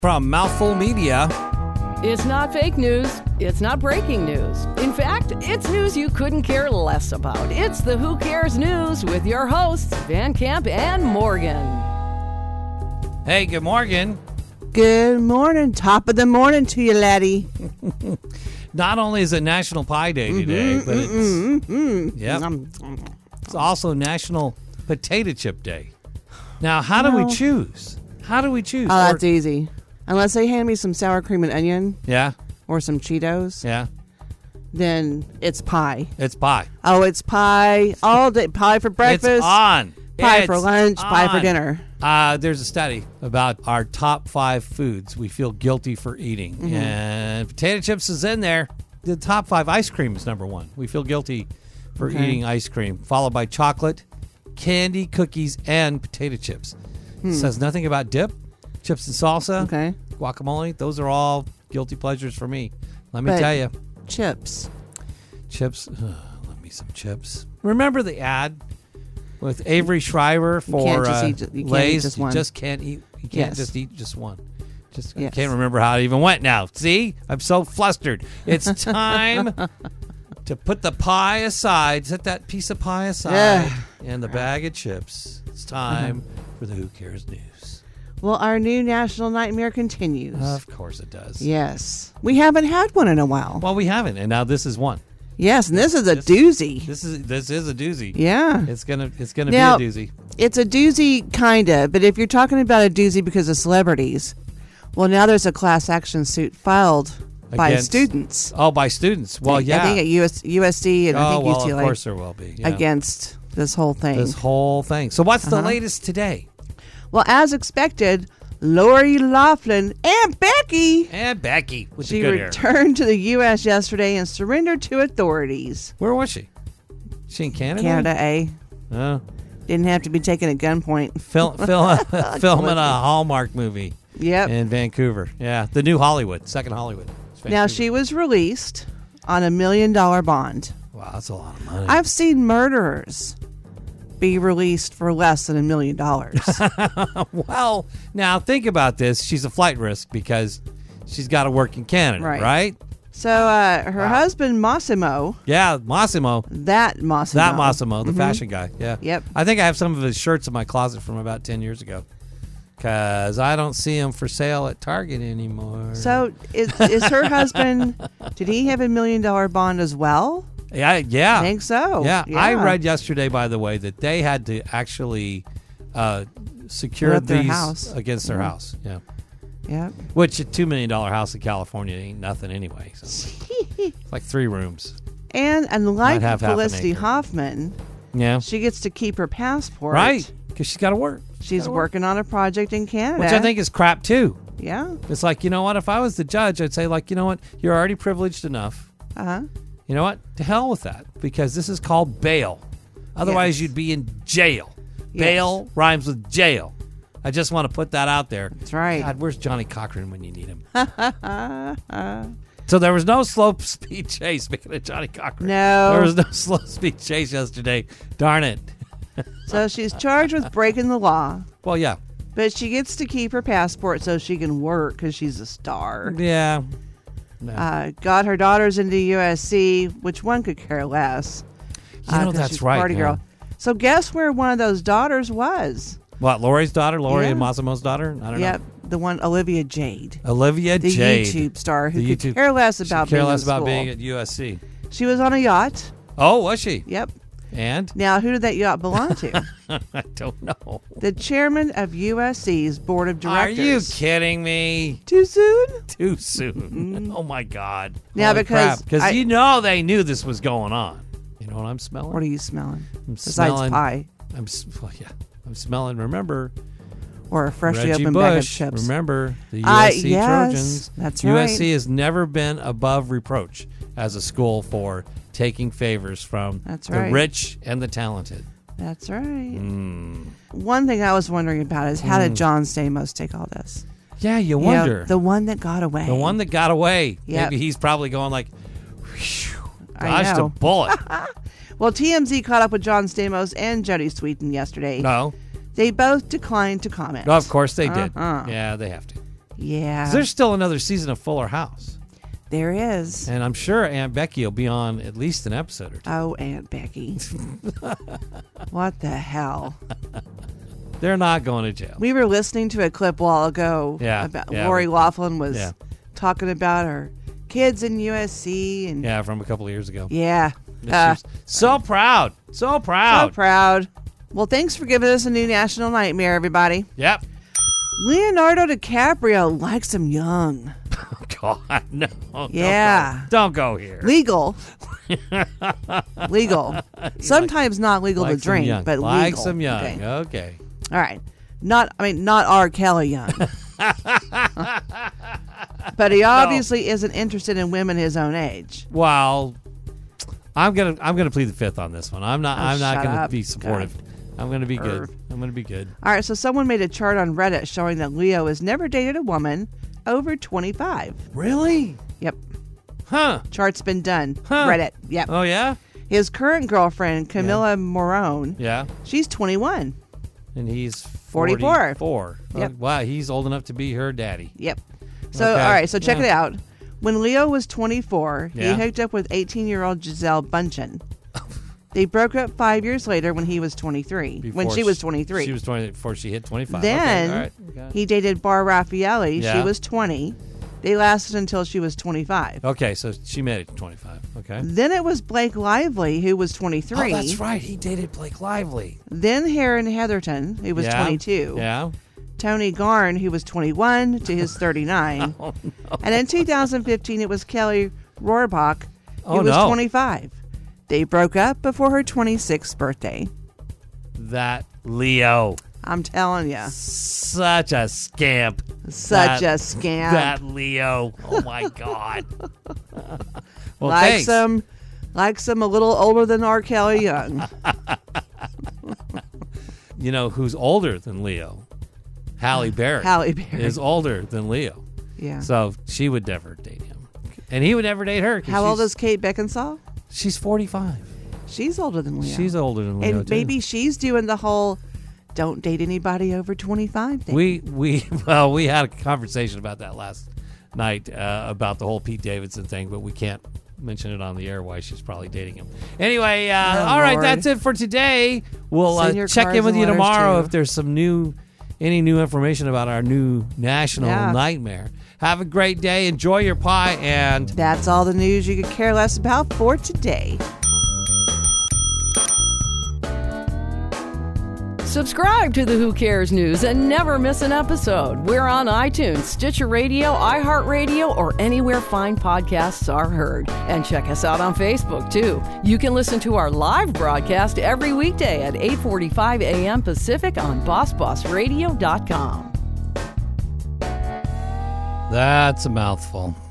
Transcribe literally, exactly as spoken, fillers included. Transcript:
From Mouthful Media. It's not fake news. It's not breaking news. In fact, it's news you couldn't care less about. It's the Who Cares News with your hosts, Van Camp and Morgan. Hey, good morning. Good morning. Top of the morning to you, laddie. Not only is it National Pie Day today, Mm-hmm, but it's, mm-hmm. yep, Um, it's also National Potato Chip Day. Now, how do Well- we choose? How do we choose? Oh, Or- that's easy. Unless they hand me some sour cream and onion yeah, or some Cheetos, yeah, then it's pie. it's pie. Oh, it's pie all day. Pie for breakfast, It's on. pie It's for lunch, pie for on. dinner. Uh, there's a study about our top five foods we feel guilty for eating. Mm-hmm. And potato chips is in there. The top five, ice cream is number one. We feel guilty for Okay. eating ice cream, followed by chocolate, candy, cookies, and potato chips. It says nothing about dip, chips and salsa, Okay. guacamole. Those are all guilty pleasures for me. Let me But- tell you. Chips. Chips. Ugh, let me some chips. Remember the ad with Avery Schreiber for can't just uh, eat ju- you can't eat Lays? just You one. just can't eat. You can't Yes. just eat just one. Just I Yes. can't remember how it even went now. See, I'm so flustered. It's time to put the pie aside. Set that piece of pie aside Yeah. and the bag of chips. It's time for the Who Cares News. Well, our new national nightmare continues. Of course it does. Yes. We haven't had one in a while. Well, we haven't, and now this is one. Yes, and this is a This- doozy. This is this is a doozy. Yeah. It's gonna it's gonna Now- be a doozy. It's a doozy, kind of, but if you're talking about a doozy because of celebrities, well, now there's a class action suit filed by Against- students. Oh, by students. Well, I- yeah. I think at U S, U S C and I oh, think well, U C L A of course there will be. Yeah. against this whole thing. This whole thing. So what's the Uh-huh. latest today? Well, as expected, Lori Loughlin and Becky, And Becky with she the good hair. returned to the U S yesterday and surrendered to authorities. Where was she? She in Canada? Canada, eh? Oh. Didn't have to be taken at gunpoint. Film, film, filming a Hallmark movie Yep. in Vancouver. Yeah, the new Hollywood, second Hollywood. It's Now, Vancouver. she was released on a million dollar bond. Wow, that's a lot of money. I've seen murderers be released for less than a million dollars. Well, now think about this. She's a flight risk because she's got to work in Canada, right? Right. So uh, her Wow. husband, Massimo, Yeah, Massimo. that Massimo. That Massimo, the Mhm. fashion guy. Yeah. Yep. I think I have some of his shirts in my closet from about ten years ago because I don't see them for sale at Target anymore. So is, is her husband, did he have a million dollar bond as well? yeah, yeah. I think so. Yeah. I read yesterday, by the way, that they had to actually uh, secure Put up their these house. against their Yeah. house. Yeah. Yep. Which a two million dollar house in California ain't nothing anyway. So it's like three rooms. And unlike have half an Felicity acre. Hoffman, Yeah. she gets to keep her passport. Right. Because she's got to work. She's gotta work. working on a project in Canada. Which I think is crap too. Yeah. It's like, you know what? If I was the judge, I'd say, like, you know what? You're already privileged enough. Uh huh. You know what? To hell with that, because this is called bail. Otherwise, Yes. you'd be in jail. Yes. Bail rhymes with jail. I just want to put that out there. That's right. God, where's Johnny Cochran when you need him? So there was no slow speed chase. Speaking of Johnny Cochran, No. there was no slow speed chase yesterday. Darn it. So she's charged with breaking the law, Well, yeah, but she gets to keep her passport so she can work because she's a star. yeah. No. Uh, got her daughters into U S C, which one could care less. You know, 'cause that's she's a right, Party yeah. girl. So guess where one of those daughters was? What? Lori's daughter, Lori Yeah. and Massimo's daughter. I don't Yep, the one Olivia Jade, know. Olivia the Jade, YouTube star who The could YouTube- care less She about care being less in about school. being at U S C. She was on a yacht. Oh, was she? Yep. And Now, who did that yacht belong to? I don't know. The chairman of U S C's board of Are directors. you kidding me? Too soon? Too soon. Oh my God. Now, Holy because because I- you know they knew this was going on. You know what I'm smelling? What are you smelling? I'm Besides smelling pie I'm s- well, yeah. I'm smelling. Remember or a freshly Reggie opened bag of Bush. chips. Remember the U I- S C yes, Trojans. that's U S C right. has never been above reproach as a school for taking favors from That's the right. rich and the talented. That's right. Mm. One thing I was wondering about is how did John Stamos take all this? Yeah, you You know, wonder. the one that got away. The one that got away. Yep. Maybe he's probably going like, whew, I dodged a know. bullet. Well, T M Z caught up with John Stamos and Jody Sweeten yesterday. No. They both declined to comment. No, of course they did. Uh-uh. Yeah, they have to. Yeah. 'Cause there's still another season of Fuller House. There is. And I'm sure Aunt Becky will be on at least an episode or two. Oh, Aunt Becky. What the hell? They're not going to jail. We were listening to a clip a while ago Yeah, about yeah. Lori Loughlin was Yeah. talking about her kids in U S C and Yeah, from a couple of years ago. yeah. She Uh, was so proud. So so proud. proud. Well, thanks for giving us a new national nightmare, everybody. Yep. Leonardo DiCaprio likes him young. God, no. don't Yeah. go- Don't go here. Legal. Legal. Sometimes not legal to Likes 'em drink, young. but Likes legal. him young. Okay. Okay. All right. Not, I mean, not R. Kelly young. But he obviously isn't interested in women his own age. Well, I'm gonna I'm gonna plead the fifth on this one. I'm not Oh, I'm not shut gonna up. be supportive. I'm gonna be good. Err. I'm gonna be good. All right, so someone made a chart on Reddit showing that Leo has never dated a woman over twenty-five. Really? Yep. Huh? Chart's been done. Huh. Reddit. Yep. Oh yeah. His current girlfriend, Camilla Morone, Yeah. she's twenty-one. And he's forty-four. forty-four. Yep. Oh, wow, he's old enough to be her daddy. Yep. So, Okay. all right, so check Yeah. it out. When Leo was twenty-four, Yeah. he hooked up with eighteen-year-old Giselle Bundchen. They broke up five years later when he was twenty-three. when Before she was twenty-three. She was twenty before she hit twenty-five. Then okay. All right. Okay. he dated Bar Raffaelli. She Yeah. was twenty. They lasted until she was twenty-five. Okay, so she made it to twenty-five. Okay. Then it was Blake Lively, who was twenty-three. Oh, that's right. He dated Blake Lively. Then Heron Heatherton, who was Yeah. twenty-two. Yeah. Tony Garn, who was twenty-one to his thirty-nine. Oh no. And in two thousand fifteen, it was Kelly Rohrbach, who Oh, was no. twenty-five. They broke up before her twenty-sixth birthday. That Leo. I'm telling you. Such a scamp. Such That- a scam. That Leo. Oh my God. Well, likes thanks. him, likes him a little older than R. Kelly Young. You know who's older than Leo? Halle Berry. Halle Berry. is older than Leo, Yeah. so she would never date him, and he would never date her. 'cause How old she's- is Kate Beckinsale? She's forty-five. She's older than Leo. She's older than Leo And too. maybe she's doing the whole don't date anybody over twenty-five thing. we we well we had a conversation about that last night uh, about the whole Pete Davidson thing, but we can't mention it on the air why she's probably dating him. Anyway, uh, Oh, all right, Lord. that's it for today. We'll uh, Send your check in cards with and you letters, tomorrow too. if there's some new, any new information about our new national Yeah. nightmare. Have a great day. Enjoy your pie, and That's all the news you could care less about for today. Subscribe to the Who Cares News and never miss an episode. We're on iTunes, Stitcher Radio, iHeartRadio, or anywhere fine podcasts are heard. And check us out on Facebook, too. You can listen to our live broadcast every weekday at eight forty-five a.m. Pacific on boss boss radio dot com. that's a mouthful.